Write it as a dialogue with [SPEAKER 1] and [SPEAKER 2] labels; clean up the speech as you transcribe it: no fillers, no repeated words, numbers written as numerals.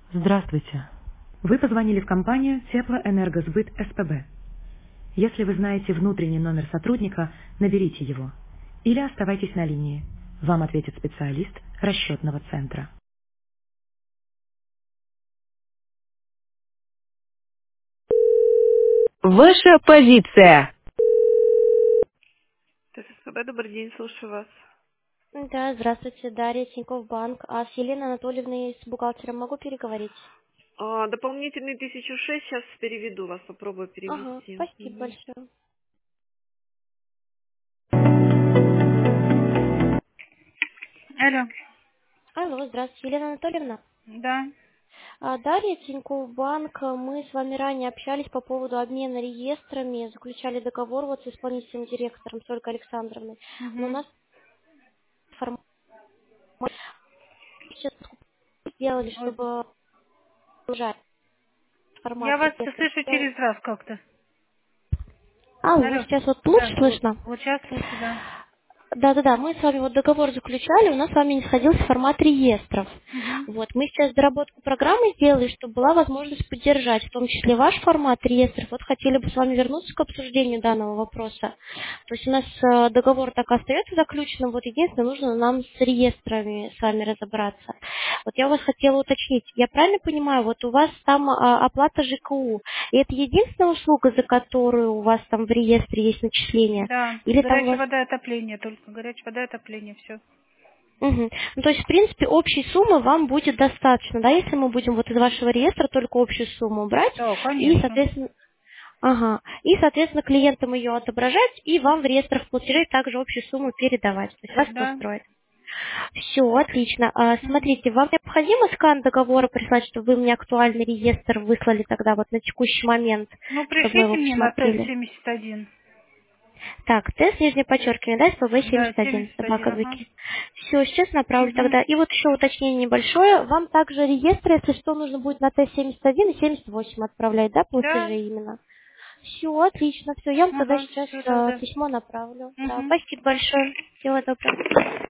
[SPEAKER 1] Здравствуйте. Вы позвонили в компанию Теплоэнергосбыт СПБ. Если вы знаете внутренний номер сотрудника, наберите его. Или оставайтесь на линии. Вам ответит специалист расчетного центра. Ваша позиция. ТССБ, добрый день, слушаю вас.
[SPEAKER 2] Да, здравствуйте, Дарья, Тинькофф Банк. А с Еленой Анатольевной, с бухгалтером могу переговорить?
[SPEAKER 1] Дополнительный 1006, сейчас переведу вас, попробую
[SPEAKER 2] Ага,
[SPEAKER 1] перевести.
[SPEAKER 2] спасибо большое.
[SPEAKER 3] Алло,
[SPEAKER 2] Алло, здравствуйте, Елена Анатольевна.
[SPEAKER 3] да.
[SPEAKER 2] Дарья, Тинькофф Банк. Мы с вами ранее общались по поводу обмена реестрами, заключали договор вот с исполнительным директором Солькой Александровной. Но у
[SPEAKER 3] Мгм.
[SPEAKER 2] нас информация сейчас сделали,
[SPEAKER 3] Ой,
[SPEAKER 2] чтобы ужать
[SPEAKER 3] я
[SPEAKER 2] информацию
[SPEAKER 3] вас
[SPEAKER 2] реестров.
[SPEAKER 3] слышу через раз как-то.
[SPEAKER 2] Алло,
[SPEAKER 3] Алло,
[SPEAKER 2] сейчас вот лучше
[SPEAKER 3] да,
[SPEAKER 2] слышно?
[SPEAKER 3] вот сейчас слышу, да.
[SPEAKER 2] Да-да-да, мы с вами вот договор заключали, у нас с вами не сходился формат реестров.
[SPEAKER 3] Мгм.
[SPEAKER 2] Вот, мы сейчас доработку программы сделали, чтобы была возможность поддержать, в том числе ваш формат реестров. Вот хотели бы с вами вернуться к обсуждению данного вопроса. То есть у нас договор так и остается заключенным, вот единственное, нужно нам с реестрами с вами разобраться. Вот я у вас хотела уточнить, я правильно понимаю, вот у вас там оплата ЖКУ, и это единственная услуга, за которую у вас там в реестре есть начисление?
[SPEAKER 3] Да,
[SPEAKER 2] Или там у
[SPEAKER 3] горячая
[SPEAKER 2] вас...
[SPEAKER 3] вода и отопление, только горячая вода и отопление, все.
[SPEAKER 2] Мгм. Ну, то есть, в принципе, общей суммы вам будет достаточно, да, если мы будем вот из вашего реестра только общую сумму брать,
[SPEAKER 3] Да,
[SPEAKER 2] и,
[SPEAKER 3] конечно.
[SPEAKER 2] соответственно, ага, и, соответственно, клиентам ее отображать, и вам в реестрах платежей также общую сумму передавать. То есть вас это
[SPEAKER 3] Да.
[SPEAKER 2] устроит. Все, отлично.
[SPEAKER 3] Мгм.
[SPEAKER 2] Смотрите, вам необходимо скан договора прислать, чтобы вы мне актуальный реестр выслали тогда вот на текущий момент,
[SPEAKER 3] Ну,
[SPEAKER 2] чтобы мы
[SPEAKER 3] пришлите
[SPEAKER 2] его
[SPEAKER 3] мне на
[SPEAKER 2] посмотрели.
[SPEAKER 3] Т-71.
[SPEAKER 2] Так, тест, нижнее подчеркивание, да,
[SPEAKER 3] Да,
[SPEAKER 2] СПБ-71,
[SPEAKER 3] 71,
[SPEAKER 2] собака
[SPEAKER 3] ага.
[SPEAKER 2] звуки. Все, сейчас направлю
[SPEAKER 3] Угу.
[SPEAKER 2] тогда. И вот еще уточнение небольшое. Вам также реестр, если что, нужно будет на Т-71 и 78 отправлять, да, платежи
[SPEAKER 3] Да,
[SPEAKER 2] именно. Все, отлично, все, я вам тогда
[SPEAKER 3] ага,
[SPEAKER 2] сейчас
[SPEAKER 3] все тогда.
[SPEAKER 2] письмо направлю. Да,
[SPEAKER 3] Угу.
[SPEAKER 2] спасибо большое. Всего доброго.